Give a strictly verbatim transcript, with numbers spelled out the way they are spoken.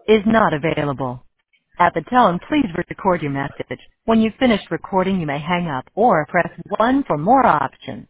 is not available. At the tone, please record your message. When you've finished recording, you may hang up or press one for more options.